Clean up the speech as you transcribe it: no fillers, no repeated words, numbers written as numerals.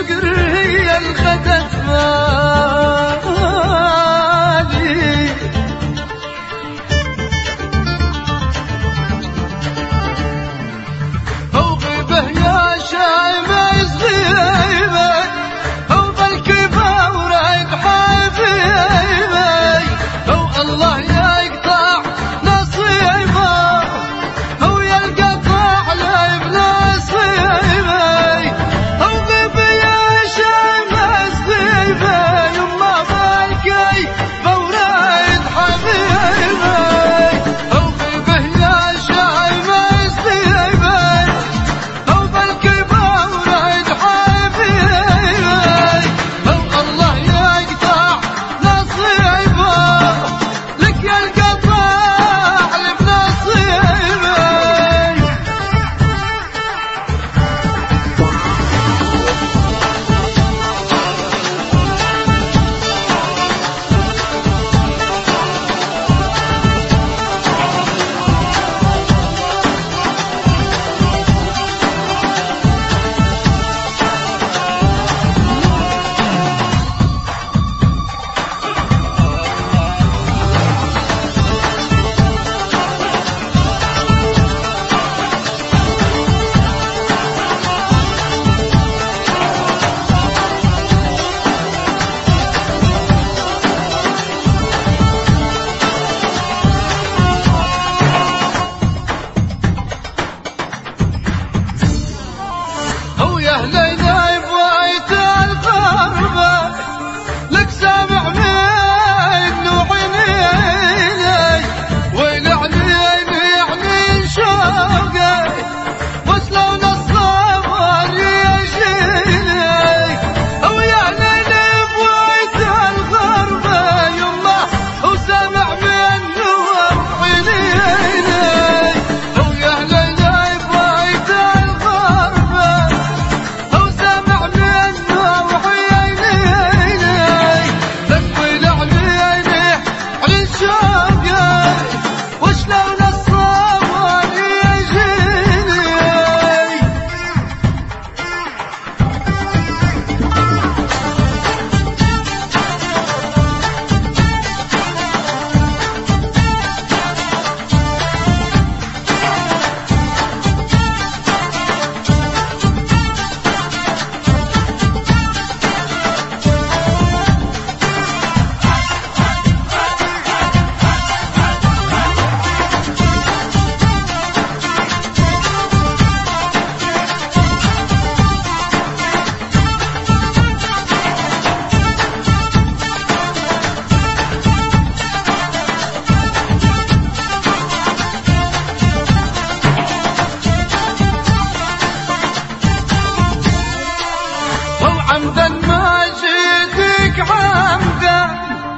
الفقر هي الخدت مالي. هو غيبه يا شايمة صغيبة، هو بالكفا ورايد حبيبي، هو الله يا يقطع نصيبه، هو يلقى طاع لي بنصيبي. هو غيبه يا شايمة صغيبة، يما بالكي فورايد حبيبي، هو غيبه يا شايمة صغيبة، هو بالكفا ورايد حبيبي، هو الله يقطع نصيبه، لك يلقى طاع لي بنصيبي. هو يا هلينا بوايت الغربة، لك سامع منه عيني، ويل عيني يعني شوقي، وصلوا الصبر يجيني. هو يا هلينا بوايت الغربة، يما هو سامع منه عيني، هو يا هلينا بوايت الغربة، هو سامع منه وعيني، لك ويل عيني على شوقي، وشلون الصبر يجيني. هو عمدا ما جيتك عمدا،